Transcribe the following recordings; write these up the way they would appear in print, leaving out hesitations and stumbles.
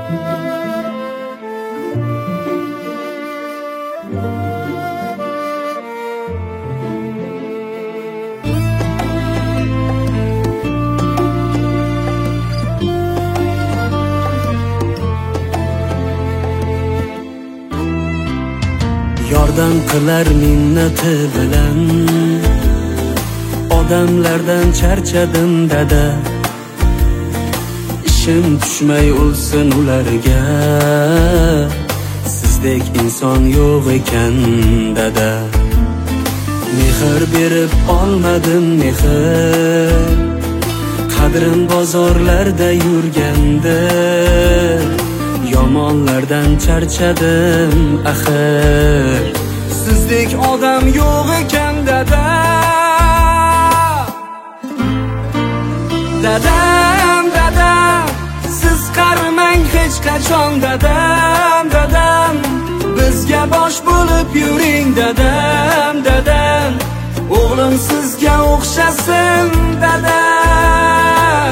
Yordam qilar minnati bilan odamlardan charchadim dada. Ishim tushmay o'lsin ularga, sizdek inson yo'q ekan dada. Mehr berib olmadim mehr, qadrim bozorlarda yurganda. Yomonlardan charchadim axir, sizdek odam yo'q ekan dada. Dadam, dadam, siz qarimang hech qachon dadam, dadam. Bizga bosh bo'lib yuring dadam, dadam. O'g'lim sizga o'xshasin dadam.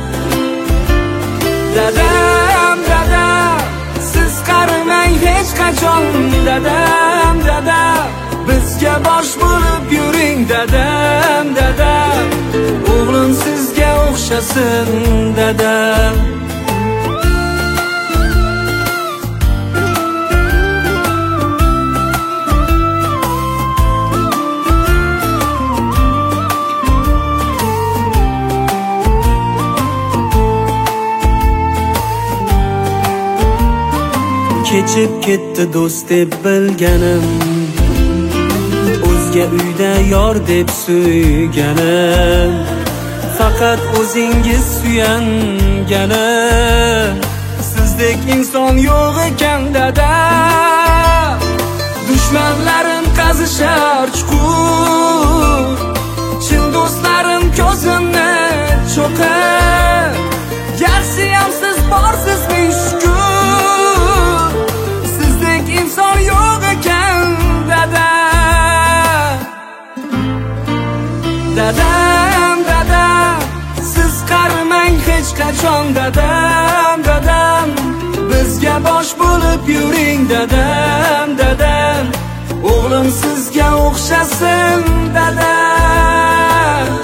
Dadam, dadam, siz qarimang hech qachon dadam, dadam. Bizga bosh bo'lib yuring dadam, dadam. O'g'lim sizga o'xshasin dadam. Kechib ketdi do'st deb bilganim, o'zga uyda yor deb suyganim. Faqat o'zingiz suyanganim, sizdek inson yo'q ekan dada. Dushmanlarim qazishar chuqur, chin do'stlarim ko'zimni cho'qir. Yaxshiyam siz borsiz ming shukr, sizdek inson yo'q ekan dada. Dadam, dadam, siz qarimang hech qachon dadam, dadam. Bizga bosh bo'lib yuring dadam, dadam. O'g'lim sizga o'xshasin dadam.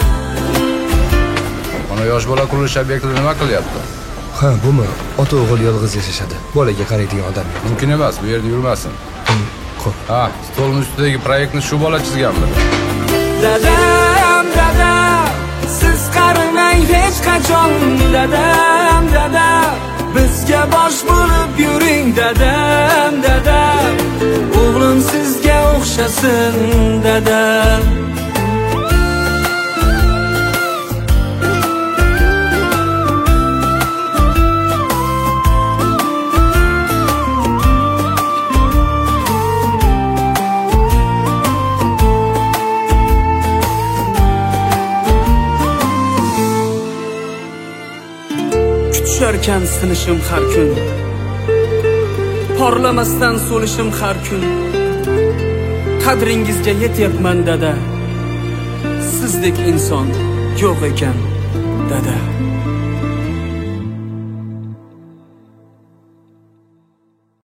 Mana yosh bola qurilish obyektida nima qilyapti? Ha, bumi ota o'g'il yolg'iz yashashadi. Bolaga qaraydigan odam yo'q. Mumkin emas, bu yerda yurmasin. Xo'p. Ha, stolning ustidagi proyektni shu bola chizganmi? Dadam, dadam, siz qarimang hech qachon dadam, dadam. Bizga bosh bo'lib yuring dadam, dadam. O'g'lim sizga o'xshasin dadam. Tusharkan sinishim har kun, porlamasdan so'lishim har kun. Qadringizga yetyapman dada, sizdek inson yo'q ekan dada.